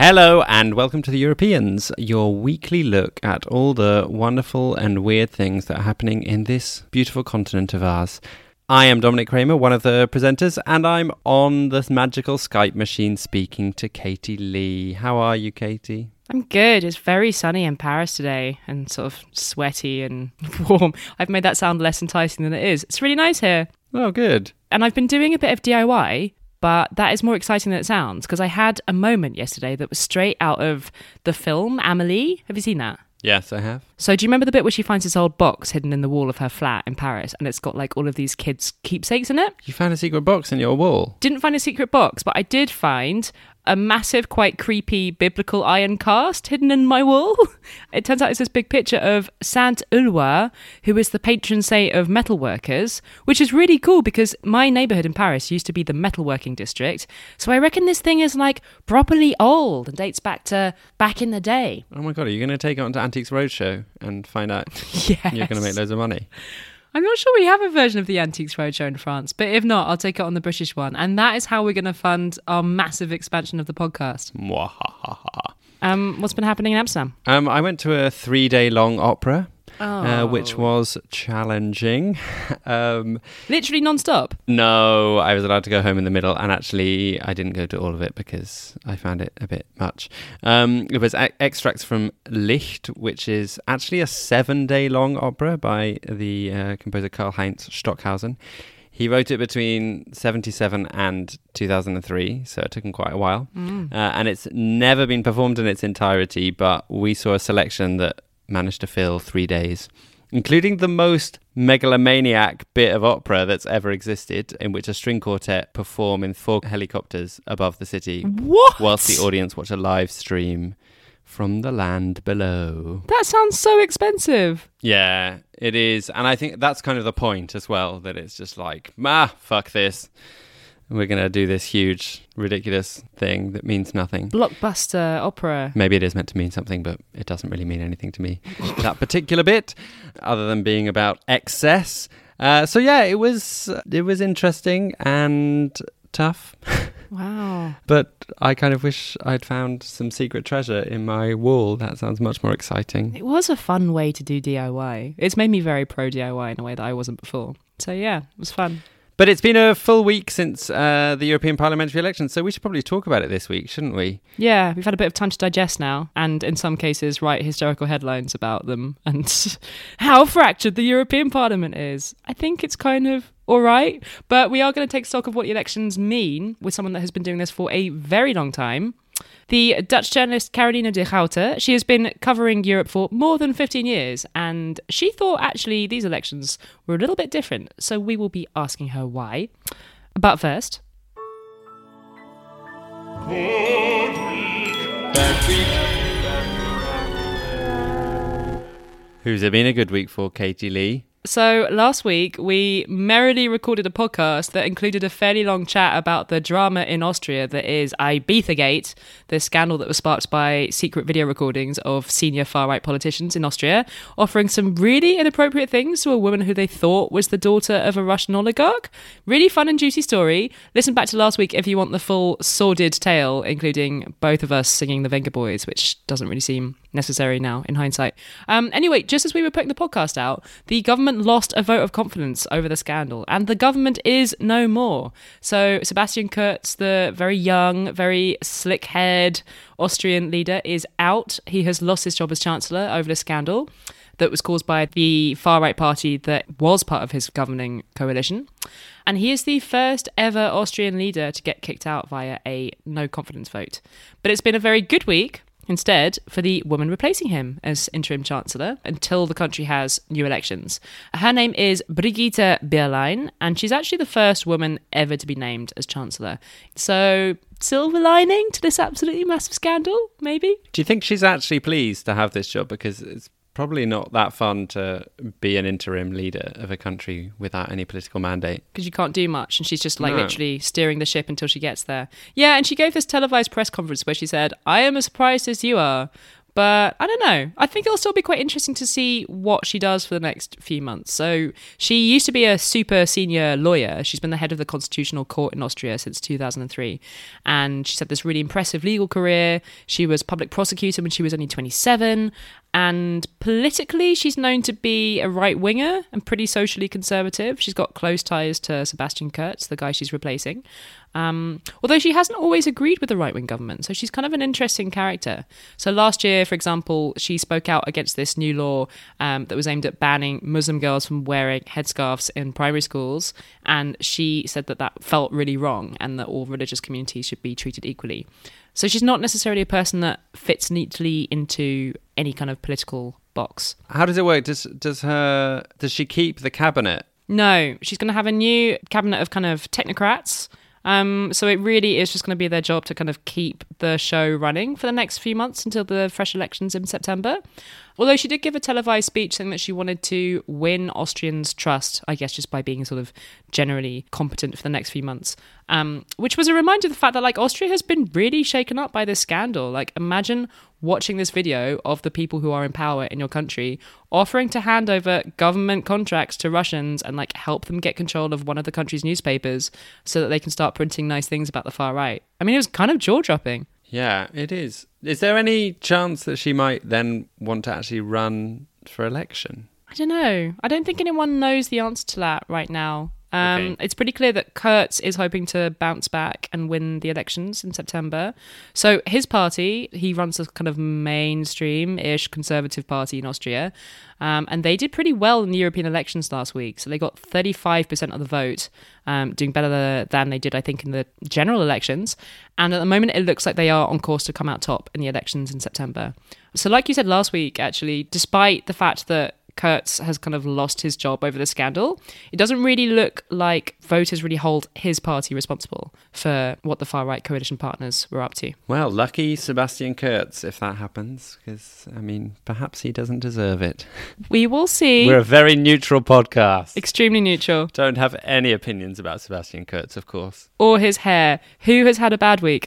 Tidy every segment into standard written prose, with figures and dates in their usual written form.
Hello and welcome to The Europeans, your weekly look at all the wonderful and weird things that are happening in this beautiful continent of ours. I am Dominic Kramer, one of the presenters, and I'm on the magical Skype machine speaking to Katie Lee. How are you, Katie? I'm good. It's very sunny in Paris today and sort of sweaty and warm. I've made that sound less enticing than it is. It's really nice here. Oh, good. And I've been doing a bit of DIY, but that is more exciting than it sounds because I had a moment yesterday that was straight out of the film Amélie. Have you seen that? Yes, I have. So do you remember the bit where she finds this old box hidden in the wall of her flat in Paris and it's got like all of these kids' keepsakes in it? You found a secret box in your wall? Didn't find a secret box, but I did find a massive, quite creepy biblical iron cast hidden in my wall. It turns out it's this big picture of Saint Ulloa, who is the patron saint of metalworkers, which is really cool because my neighbourhood in Paris used to be the metalworking district. So I reckon this thing is like properly old and dates back to back in the day. Oh my God, are you going to take it onto Antiques Roadshow and find out Yes. You're going to make loads of money? I'm not sure we have a version of the Antiques Roadshow in France, but if not, I'll take it on the British one. And that is how we're going to fund our massive expansion of the podcast. What's been happening in Amsterdam? I went to a 3-day-long opera, Oh. which was challenging. Literally non-stop? No, I was allowed to go home in the middle, and actually I didn't go to all of it because I found it a bit much. It was extracts from Licht, which is actually a 7-day-long opera by the composer Karl-Heinz Stockhausen. He wrote it between 77 and 2003, so it took him quite a while. And it's never been performed in its entirety, but we saw a selection that managed to fill 3 days, including the most megalomaniac bit of opera that's ever existed, in which a string quartet perform in 4 helicopters above the city. What? Whilst the audience watch a live stream from the land below. That sounds so expensive. Yeah, it is. And I think that's kind of the point as well, that it's just like, fuck this. We're going to do this huge, ridiculous thing that means nothing. Blockbuster opera. Maybe it is meant to mean something, but it doesn't really mean anything to me, that particular bit, other than being about excess. So yeah, it was interesting and tough. Wow. But I kind of wish I'd found some secret treasure in my wall. That sounds much more exciting. It was a fun way to do DIY. It's made me very pro DIY in a way that I wasn't before. So yeah, it was fun. But it's been a full week since the European parliamentary elections, so we should probably talk about it this week, shouldn't we? Yeah, we've had a bit of time to digest now, and in some cases write hysterical headlines about them and how fractured the European Parliament is. I think it's kind of all right, but we are going to take stock of what the elections mean with someone that has been doing this for a very long time. The Dutch journalist Caroline de Groote, she has been covering Europe for more than 15 years, and she thought actually these elections were a little bit different, so we will be asking her why. But first... Who's it been a good week for, Katie Lee? So last week, we merrily recorded a podcast that included a fairly long chat about the drama in Austria that is Ibizagate, the scandal that was sparked by secret video recordings of senior far-right politicians in Austria, offering some really inappropriate things to a woman who they thought was the daughter of a Russian oligarch. Really fun and juicy story. Listen back to last week if you want the full sordid tale, including both of us singing the Venga Boys, which doesn't really seem necessary now in hindsight. Anyway, just as we were putting the podcast out, the government lost a vote of confidence over the scandal, and the government is no more. So Sebastian Kurz, the very young, very slick-haired Austrian leader, is out. He has lost his job as chancellor over the scandal that was caused by the far-right party that was part of his governing coalition. And he is the first ever Austrian leader to get kicked out via a no-confidence vote. But it's been a very good week, instead, for the woman replacing him as interim chancellor until the country has new elections. Her name is Brigitte Bierlein, and she's actually the first woman ever to be named as chancellor. So, silver lining to this absolutely massive scandal, maybe? Do you think she's actually pleased to have this job? Because it's probably not that fun to be an interim leader of a country without any political mandate. Because you can't do much, and she's just literally steering the ship until she gets there. Yeah, and she gave this televised press conference where she said, "I am as surprised as you are, But I don't know. I think it'll still be quite interesting to see what she does for the next few months. So she used to be a super senior lawyer. She's been the head of the Constitutional Court in Austria since 2003. And she's had this really impressive legal career. She was public prosecutor when she was only 27. And politically, she's known to be a right-winger and pretty socially conservative. She's got close ties to Sebastian Kurz, the guy she's replacing. Although she hasn't always agreed with the right-wing government, so she's kind of an interesting character. So last year, for example, she spoke out against this new law that was aimed at banning Muslim girls from wearing headscarves in primary schools, and she said that that felt really wrong and that all religious communities should be treated equally. So she's not necessarily a person that fits neatly into any kind of political box. How does it work? Does she keep the cabinet? No, she's going to have a new cabinet of kind of technocrats. So it really is just going to be their job to kind of keep the show running for the next few months until the fresh elections in September. Although she did give a televised speech saying that she wanted to win Austrians' trust, I guess just by being sort of generally competent for the next few months. Which was a reminder of the fact that like Austria has been really shaken up by this scandal. Like imagine watching this video of the people who are in power in your country offering to hand over government contracts to Russians and like help them get control of one of the country's newspapers so that they can start printing nice things about the far right. I mean, it was kind of jaw-dropping. Yeah, it is. Is there any chance that she might then want to actually run for election? I don't know. I don't think anyone knows the answer to that right now. Okay. It's pretty clear that Kurz is hoping to bounce back and win the elections in September. So his party, he runs a kind of mainstream-ish conservative party in Austria, and they did pretty well in the European elections last week. So they got 35% of the vote, doing better than they did, I think, in the general elections. And at the moment, it looks like they are on course to come out top in the elections in September. So like you said last week, actually, despite the fact that Kurz has kind of lost his job over the scandal, it doesn't really look like voters really hold his party responsible for what the far-right coalition partners were up to. Well, lucky Sebastian Kurz if that happens, because, I mean, perhaps he doesn't deserve it. We will see. We're a very neutral podcast. Extremely neutral. Don't have any opinions about Sebastian Kurz, of course. Or his hair. Who has had a bad week?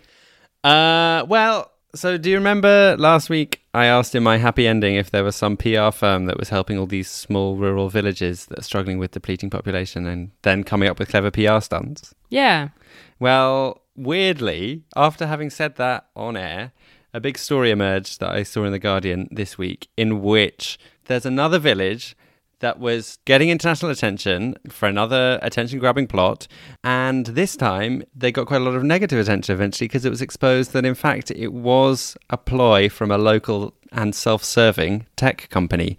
So do you remember last week I asked in my happy ending if there was some PR firm that was helping all these small rural villages that are struggling with depleting population and then coming up with clever PR stunts? Yeah. Well, weirdly, after having said that on air, a big story emerged that I saw in The Guardian this week in which there's another village that was getting international attention for another attention-grabbing plot. And this time, they got quite a lot of negative attention eventually because it was exposed that, in fact, it was a ploy from a local and self-serving tech company.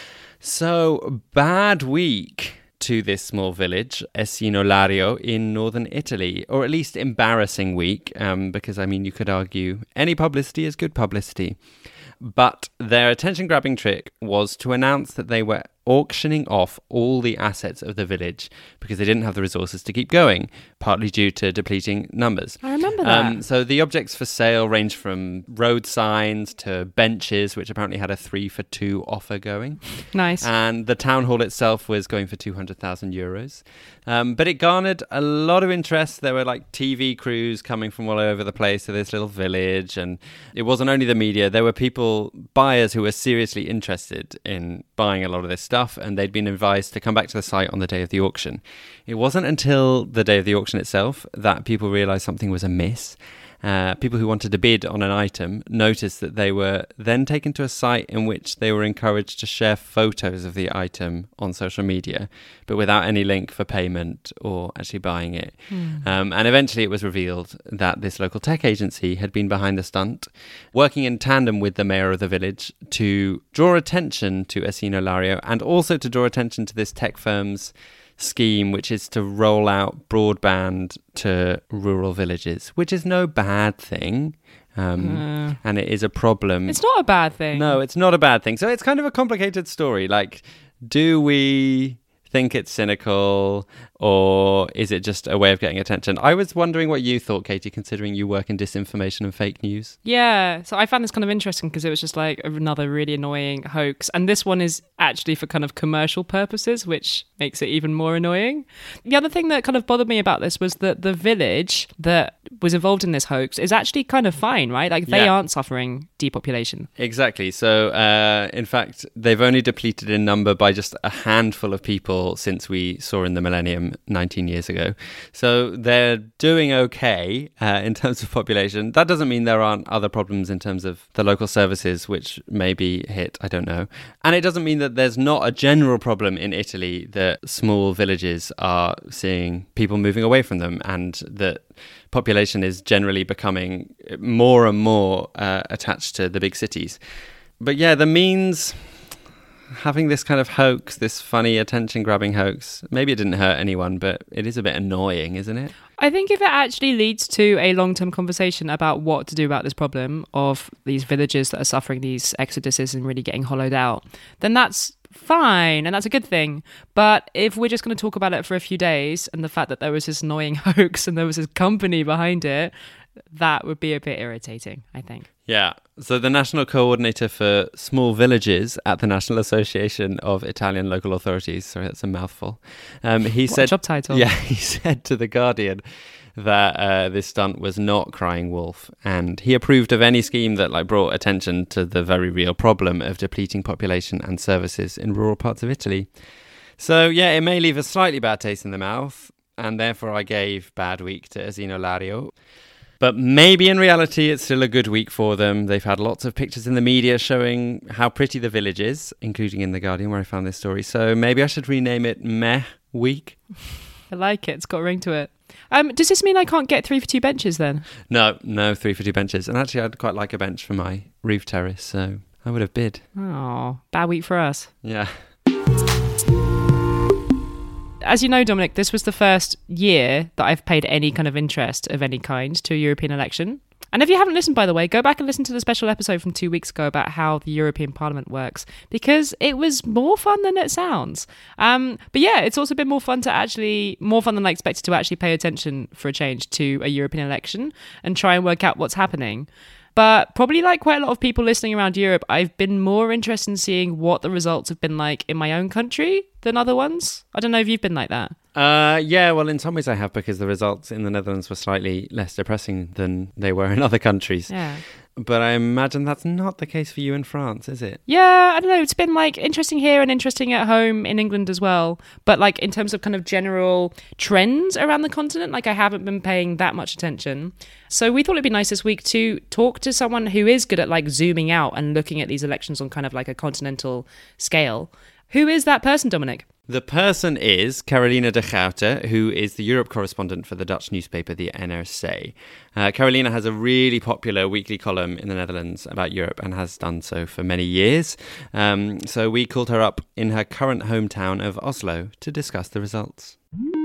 So, bad week to this small village, Essino Lario, in northern Italy, or at least embarrassing week, because, I mean, you could argue any publicity is good publicity. But their attention-grabbing trick was to announce that they were auctioning off all the assets of the village because they didn't have the resources to keep going, partly due to depleting numbers. I remember that. So the objects for sale range from road signs to benches, which apparently had a 3-for-2 offer going. Nice. And the town hall itself was going for 200,000 euros. But it garnered a lot of interest. There were like TV crews coming from all over the place to this little village. And it wasn't only the media. There were buyers who were seriously interested in buying a lot of this stuff, and they'd been advised to come back to the site on the day of the auction. It wasn't until the day of the auction itself that people realised something was amiss. People who wanted to bid on an item noticed that they were then taken to a site in which they were encouraged to share photos of the item on social media, but without any link for payment or actually buying it. And eventually it was revealed that this local tech agency had been behind the stunt, working in tandem with the mayor of the village to draw attention to Essino Lario and also to draw attention to this tech firm's scheme, which is to roll out broadband to rural villages, which is no bad thing. And it is a problem. It's not a bad thing. No, it's not a bad thing. So it's kind of a complicated story. Like, do we think it's cynical, or is it just a way of getting attention? I was wondering what you thought, Katie, considering you work in disinformation and fake news. Yeah, so I found this kind of interesting because it was just like another really annoying hoax. And this one is actually for kind of commercial purposes, which makes it even more annoying. The other thing that kind of bothered me about this was that the village that was involved in this hoax is actually kind of fine, right? Like they aren't suffering depopulation. Exactly. So, in fact, they've only depleted in number by just a handful of people since we saw in the millennium 19 years ago. So they're doing okay in terms of population. That doesn't mean there aren't other problems in terms of the local services, which may be hit, I don't know. And it doesn't mean that there's not a general problem in Italy that small villages are seeing people moving away from them, and that population is generally becoming more and more attached to the big cities. But yeah, the means having this kind of hoax, this funny attention-grabbing hoax, maybe it didn't hurt anyone, but it is a bit annoying, isn't it? I think if it actually leads to a long-term conversation about what to do about this problem of these villages that are suffering these exoduses and really getting hollowed out, then that's fine and that's a good thing. But if we're just going to talk about it for a few days and the fact that there was this annoying hoax and there was this company behind it, that would be a bit irritating, I think. Yeah. So the National Coordinator for Small Villages at the National Association of Italian Local Authorities, sorry, that's a mouthful. He said, job title. Yeah, he said to The Guardian that this stunt was not crying wolf, and he approved of any scheme that brought attention to the very real problem of depleting population and services in rural parts of Italy. So yeah, it may leave a slightly bad taste in the mouth, and therefore I gave Bad Week to Asino Lario. But maybe in reality, it's still a good week for them. They've had lots of pictures in the media showing how pretty the village is, including in The Guardian, where I found this story. So maybe I should rename it Meh Week. I like it. It's got a ring to it. Does this mean I can't get 3 for 2 benches then? No, 3 for 2 benches. And actually, I'd quite like a bench for my roof terrace, so I would have bid. Oh, bad week for us. Yeah. As you know, Dominic, this was the first year that I've paid any kind of interest of any kind to a European election. And if you haven't listened, by the way, go back and listen to the special episode from 2 weeks ago about how the European Parliament works, because it was more fun than it sounds. But yeah, it's also been more fun than I expected to actually pay attention for a change to a European election and try and work out what's happening. But probably like quite a lot of people listening around Europe, I've been more interested in seeing what the results have been like in my own country than other ones. I don't know if you've been like that. Yeah, well, in some ways I have, because the results in the Netherlands were slightly less depressing than they were in other countries. Yeah. But I imagine that's not the case for you in France, is it? Yeah, I don't know. It's been interesting here and interesting at home in England as well. But in terms of kind of general trends around the continent, I haven't been paying that much attention. So we thought it'd be nice this week to talk to someone who is good at zooming out and looking at these elections on kind of a continental scale. Who is that person, Dominic? The person is Carolina de Groute, who is the Europe correspondent for the Dutch newspaper, the NRC. Carolina has a really popular weekly column in the Netherlands about Europe and has done so for many years. So we called her up in her current hometown of Oslo to discuss the results.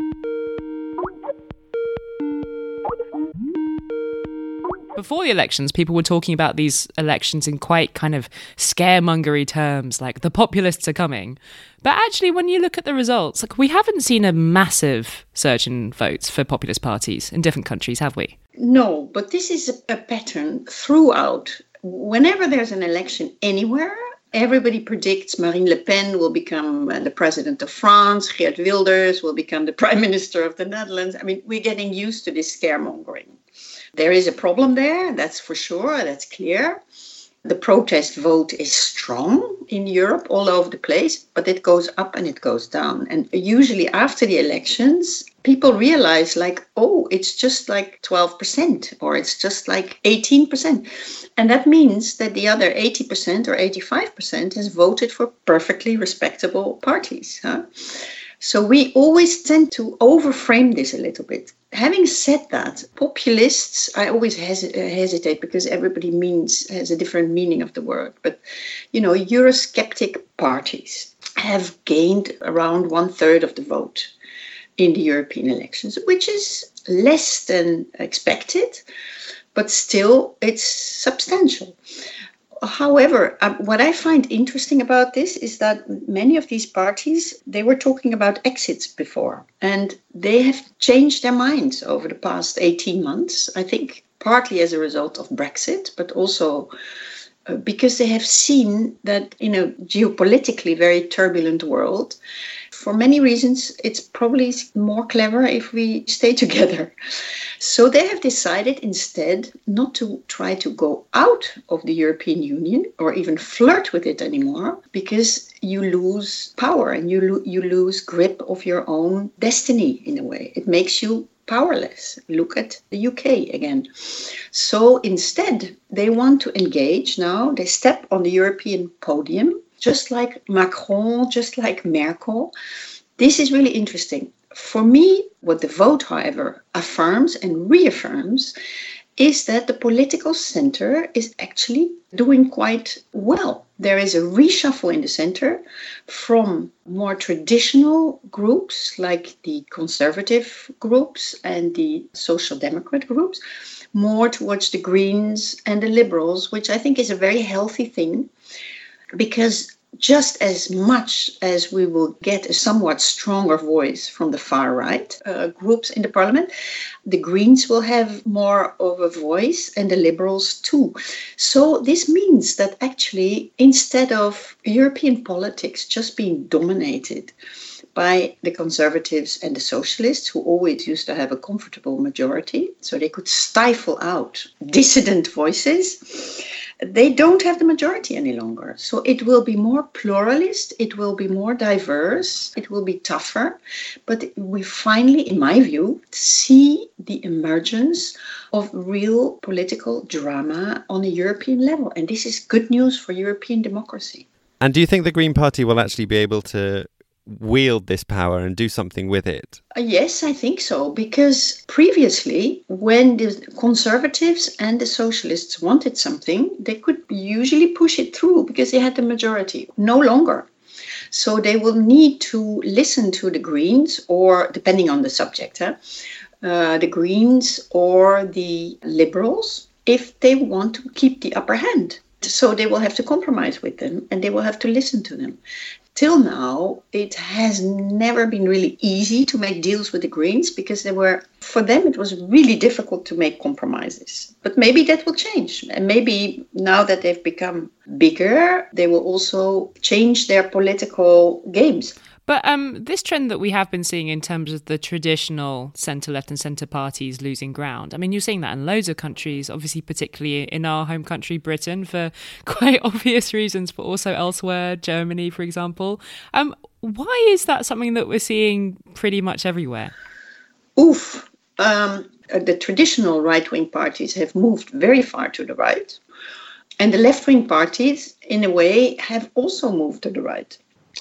Before the elections, people were talking about these elections in quite kind of scaremongery terms, like the populists are coming. But actually, when you look at the results, we haven't seen a massive surge in votes for populist parties in different countries, have we? No, but this is a pattern throughout. Whenever there's an election anywhere, everybody predicts Marine Le Pen will become the president of France, Geert Wilders will become the prime minister of the Netherlands. I mean, we're getting used to this scaremongering. There is a problem there, that's for sure, that's clear. The protest vote is strong in Europe, all over the place, but it goes up and it goes down. And usually after the elections, people realize it's just 12% or it's just 18%. And that means that the other 80% or 85% has voted for perfectly respectable parties. So we always tend to overframe this a little bit. Having said that, populists, I always hesitate because everybody has a different meaning of the word. But, Eurosceptic parties have gained around 1/3 of the vote in the European elections, which is less than expected, but still it's substantial. However, what I find interesting about this is that many of these parties, they were talking about exits before, and they have changed their minds over the past 18 months, I think, partly as a result of Brexit, but also because they have seen that in a geopolitically very turbulent world, for many reasons, it's probably more clever if we stay together. So they have decided instead not to try to go out of the European Union or even flirt with it anymore, because you lose power and you lose grip of your own destiny in a way. It makes you powerless. Look at the UK again. So instead, they want to engage now. They step on the European podium, just like Macron, just like Merkel. This is really interesting. For me, what the vote, however, affirms and reaffirms is that the political center is actually doing quite well. There is a reshuffle in the center from more traditional groups like the conservative groups and the social democrat groups, more towards the Greens and the Liberals, which I think is a very healthy thing, because just as much as we will get a somewhat stronger voice from the far right groups in the parliament, the Greens will have more of a voice and the Liberals too. So this means that actually, instead of European politics just being dominated by the Conservatives and the Socialists, who always used to have a comfortable majority, so they could stifle out dissident voices, they don't have the majority any longer. So it will be more pluralist, it will be more diverse, it will be tougher. But we finally, in my view, see the emergence of real political drama on a European level. And this is good news for European democracy. And do you think the Green Party will actually be able to wield this power and do something with it? Yes, I think so, because previously, when the Conservatives and the Socialists wanted something, they could usually push it through because they had the majority. No longer. So they will need to listen to the Greens, or depending on the subject, the Greens or the Liberals, if they want to keep the upper hand. So they will have to compromise with them and they will have to listen to them. Till now, it has never been really easy to make deals with the Greens because for them, it was really difficult to make compromises. But maybe that will change. And maybe now that they've become bigger, they will also change their political games. But this trend that we have been seeing in terms of the traditional centre-left and centre parties losing ground, I mean, you're seeing that in loads of countries, obviously particularly in our home country, Britain, for quite obvious reasons, but also elsewhere, Germany, for example. Why is that something that we're seeing pretty much everywhere? The traditional right-wing parties have moved very far to the right. And the left-wing parties, in a way, have also moved to the right.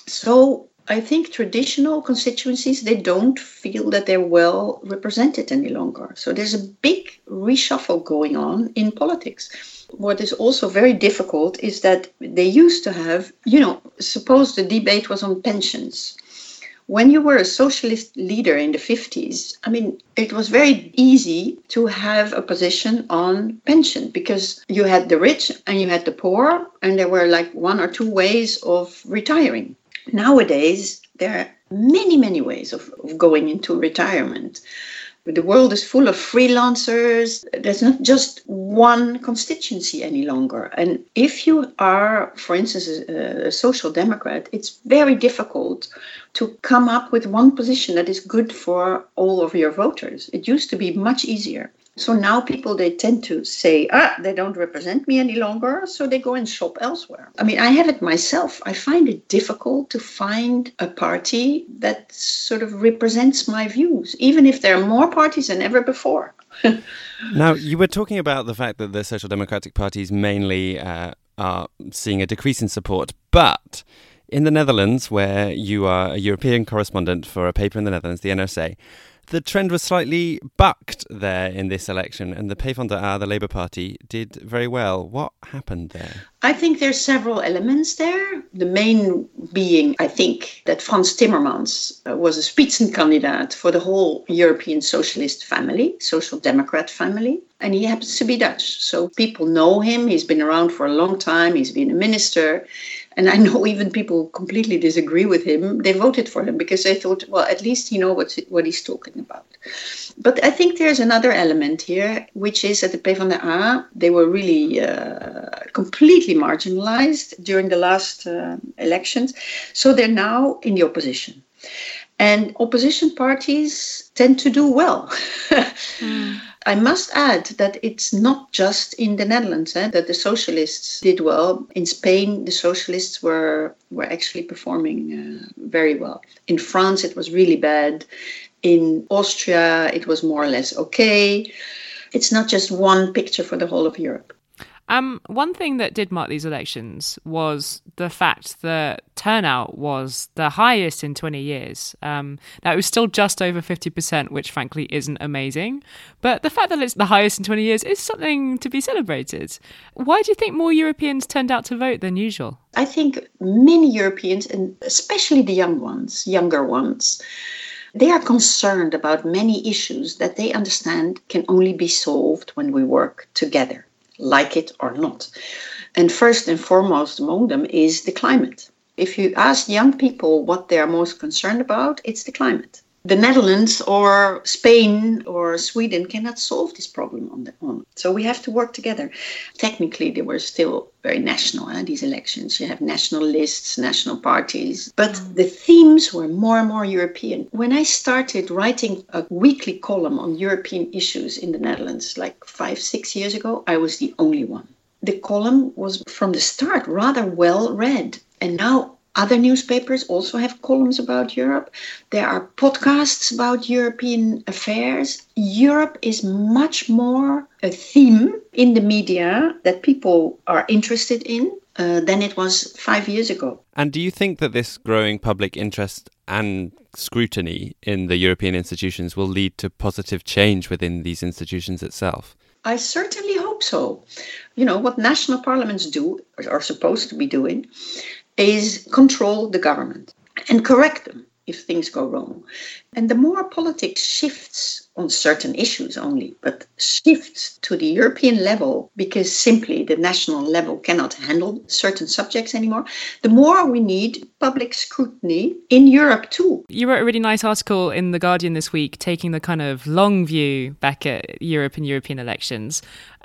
So I think traditional constituencies, they don't feel that they're well represented any longer. So there's a big reshuffle going on in politics. What is also very difficult is that they used to have, suppose the debate was on pensions. When you were a socialist leader in the 50s, I mean, it was very easy to have a position on pension because you had the rich and you had the poor, and there were like one or two ways of retiring. Nowadays, there are many, many ways of going into retirement. The world is full of freelancers. There's not just one constituency any longer. And if you are, for instance, a social democrat, it's very difficult to come up with one position that is good for all of your voters. It used to be much easier. So now people, they tend to say, they don't represent me any longer, so they go and shop elsewhere. I mean, I have it myself. I find it difficult to find a party that sort of represents my views, even if there are more parties than ever before. Now, you were talking about the fact that the Social Democratic parties mainly are seeing a decrease in support, but in the Netherlands, where you are a European correspondent for a paper in the Netherlands, the NRC, the trend was slightly bucked there in this election, and the PvdA, the Labour Party, did very well. What happened there? I think there's several elements there. The main being, I think, that Frans Timmermans was a Spitzenkandidat for the whole European socialist family, social democrat family. And he happens to be Dutch. So people know him. He's been around for a long time. He's been a minister. And I know even people completely disagree with him. They voted for him because they thought, well, at least he knows what he's talking about. But I think there's another element here, which is that the PvdA, they were really completely marginalized during the last elections. So they're now in the opposition. And opposition parties tend to do well. I must add that it's not just in the Netherlands that the socialists did well. In Spain, the socialists were actually performing very well. In France, it was really bad. In Austria, it was more or less okay. It's not just one picture for the whole of Europe. One thing that did mark these elections was the fact that turnout was the highest in 20 years. Now, it was still just over 50%, which frankly isn't amazing. But the fact that it's the highest in 20 years is something to be celebrated. Why do you think more Europeans turned out to vote than usual? I think many Europeans, and especially the younger ones, they are concerned about many issues that they understand can only be solved when we work together, like it or not. And first and foremost among them is the climate. If you ask young people what they are most concerned about, it's the climate. The Netherlands or Spain or Sweden cannot solve this problem on their own. So we have to work together. Technically, they were still very national, these elections. You have national lists, national parties. But the themes were more and more European. When I started writing a weekly column on European issues in the Netherlands, like 5-6 years ago, I was the only one. The column was from the start rather well read. And now other newspapers also have columns about Europe. There are podcasts about European affairs. Europe is much more a theme in the media that people are interested in than it was 5 years ago. And do you think that this growing public interest and scrutiny in the European institutions will lead to positive change within these institutions itself? I certainly hope so. You know, what national parliaments do, or are supposed to be doing, is control the government and correct them if things go wrong. And the more politics shifts on certain issues only, but shifts to the European level because simply the national level cannot handle certain subjects anymore, the more we need public scrutiny in Europe too. You wrote a really nice article in The Guardian this week taking the kind of long view back at Europe and European elections.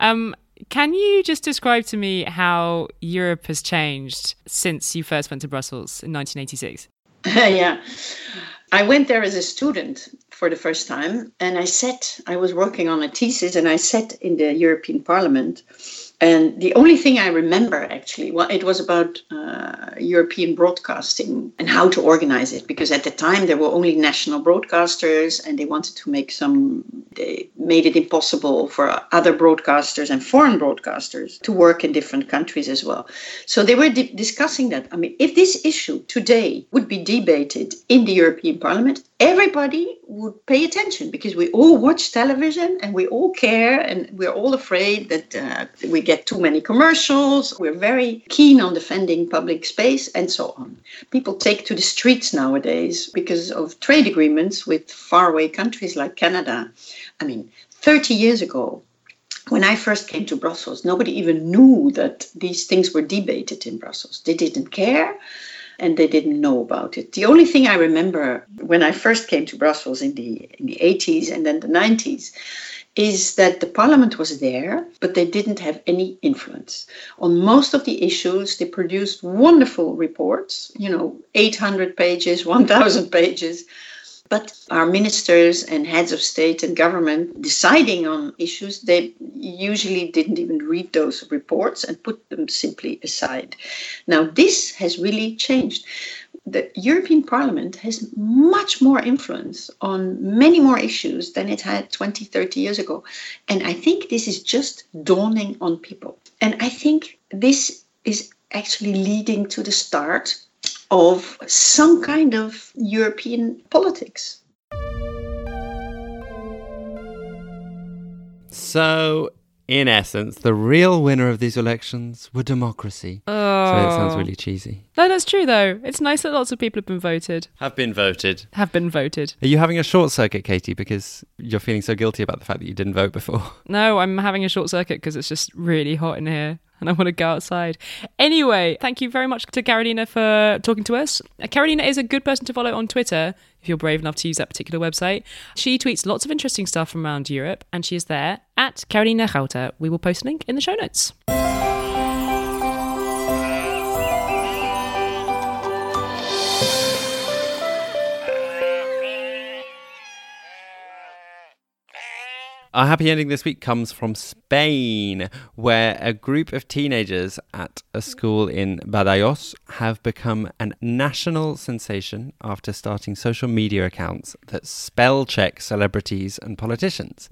Can you just describe to me how Europe has changed since you first went to Brussels in 1986? Yeah, I went there as a student for the first time, and I was working on a thesis, and I sat in the European Parliament. And the only thing I remember, actually, it was about European broadcasting and how to organize it. Because at the time, there were only national broadcasters and they wanted to they made it impossible for other broadcasters and foreign broadcasters to work in different countries as well. So they were discussing that. I mean, if this issue today would be debated in the European Parliament, everybody would pay attention because we all watch television and we all care and we're all afraid that we get too many commercials. We're very keen on defending public space and so on. People take to the streets nowadays because of trade agreements with faraway countries like Canada. I mean, 30 years ago, when I first came to Brussels, nobody even knew that these things were debated in Brussels. They didn't care. And they didn't know about it. The only thing I remember when I first came to Brussels in the 80s and then the 90s is that the parliament was there, but they didn't have any influence. On most of the issues, they produced wonderful reports, 800 pages, 1,000 pages. But our ministers and heads of state and government deciding on issues, they usually didn't even read those reports and put them simply aside. Now, this has really changed. The European Parliament has much more influence on many more issues than it had 20, 30 years ago. And I think this is just dawning on people. And I think this is actually leading to the start of some kind of European politics. So, in essence, the real winner of these elections were democracy. Oh. So it sounds really cheesy. No, that's true, though. It's nice that lots of people have been voted. Have been voted. Are you having a short circuit, Katie, because you're feeling so guilty about the fact that you didn't vote before? No, I'm having a short circuit because it's just really hot in here and I want to go outside. Anyway, thank you very much to Carolina for talking to us. Carolina is a good person to follow on Twitter, if you're brave enough to use that particular website. She tweets lots of interesting stuff from around Europe, and she is there at Carolina Rauter. We will post a link in the show notes. Our happy ending this week comes from Spain, where a group of teenagers at a school in Badajoz have become a national sensation after starting social media accounts that spell check celebrities and politicians.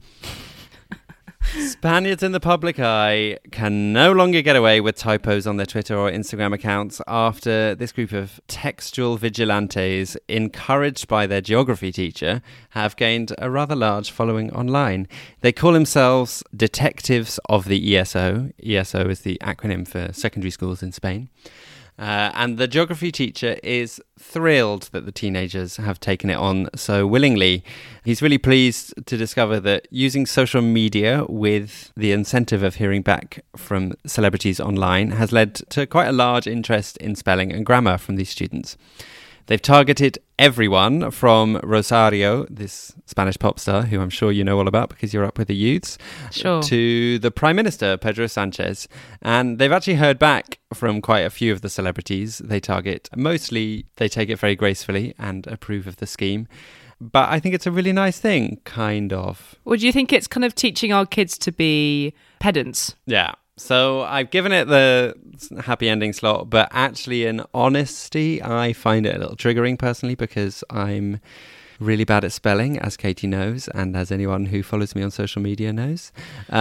Spaniards in the public eye can no longer get away with typos on their Twitter or Instagram accounts after this group of textual vigilantes, encouraged by their geography teacher, have gained a rather large following online. They call themselves Detectives of the ESO. ESO is the acronym for secondary schools in Spain. And the geography teacher is thrilled that the teenagers have taken it on so willingly. He's really pleased to discover that using social media with the incentive of hearing back from celebrities online has led to quite a large interest in spelling and grammar from these students. They've targeted everyone from Rosario, this Spanish pop star, who I'm sure you know all about because you're up with the youths, sure, to the Prime Minister, Pedro Sanchez. And they've actually heard back from quite a few of the celebrities they target. Mostly, they take it very gracefully and approve of the scheme. But I think it's a really nice thing, kind of. Well, do you think it's kind of teaching our kids to be pedants? Yeah. So I've given it the happy ending slot, but actually in honesty, I find it a little triggering personally because I'm really bad at spelling, as Katie knows, and as anyone who follows me on social media knows.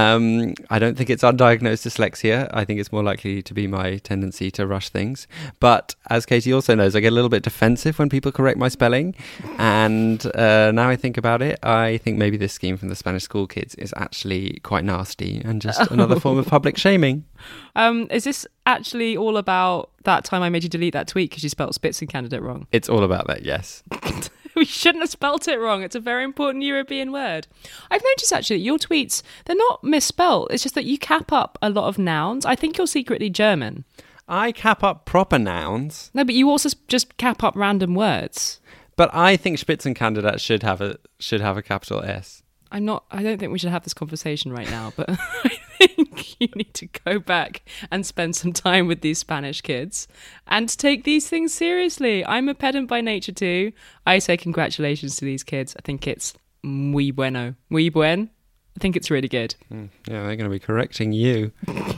I don't think it's undiagnosed dyslexia. I think it's more likely to be my tendency to rush things. But as Katie also knows, I get a little bit defensive when people correct my spelling. And now I think about it, I think maybe this scheme from the Spanish school kids is actually quite nasty and just another form of public shaming. Is this actually all about that time I made you delete that tweet because you spelled Spitzencandidate wrong? It's all about that, yes. We shouldn't have spelt it wrong. It's a very important European word. I've noticed actually that your tweets, they're not misspelt. It's just that you cap up a lot of nouns. I think you're secretly German. I cap up proper nouns. No, but you also just cap up random words. But I think Spitzenkandidat should have a capital S. I don't think we should have this conversation right now, but I think you need to go back and spend some time with these Spanish kids and take these things seriously. I'm a pedant by nature too. I say congratulations to these kids. I think it's muy bueno. Muy buen. I think it's really good. Yeah, they're going to be correcting you.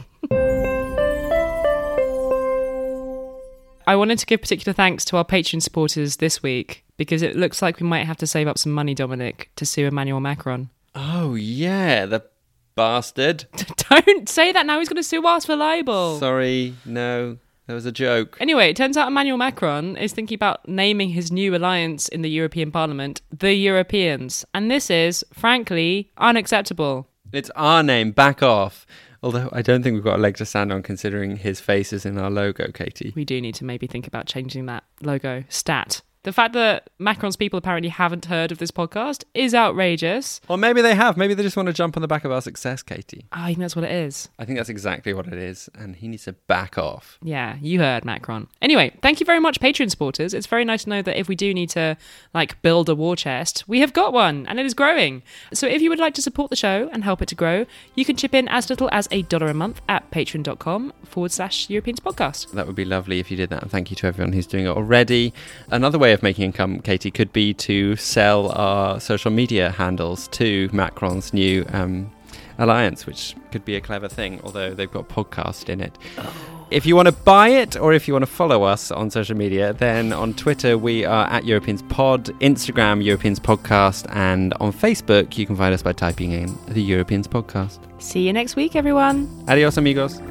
I wanted to give particular thanks to our Patreon supporters this week because it looks like we might have to save up some money, Dominic, to sue Emmanuel Macron. Oh, yeah, the bastard. Don't say that now. He's going to sue us for libel. Sorry, no, that was a joke. Anyway, it turns out Emmanuel Macron is thinking about naming his new alliance in the European Parliament the Europeans. And this is, frankly, unacceptable. It's our name, back off. Although I don't think we've got a leg to stand on considering his face is in our logo, Katie. We do need to maybe think about changing that logo. Stat. The fact that Macron's people apparently haven't heard of this podcast is outrageous. Or maybe they have. Maybe they just want to jump on the back of our success, Katie. I think that's what it is. I think that's exactly what it is. And he needs to back off. Yeah, you heard Macron. Anyway, thank you very much, Patreon supporters. It's very nice to know that if we do need to, build a war chest, we have got one, and it is growing. So if you would like to support the show and help it to grow, you can chip in as little as $1 a month at patreon.com/Europeans podcast. That would be lovely if you did that. And thank you to everyone who's doing it already. Another way of making income, Katie, could be to sell our social media handles to Macron's new alliance, which could be a clever thing, although they've got podcast in it. If you want to buy it or if you want to follow us on social media, then on Twitter we are at Europeans Pod, Instagram Europeans Podcast, and on Facebook you can find us by typing in the Europeans Podcast. See you next week, everyone. Adios, amigos.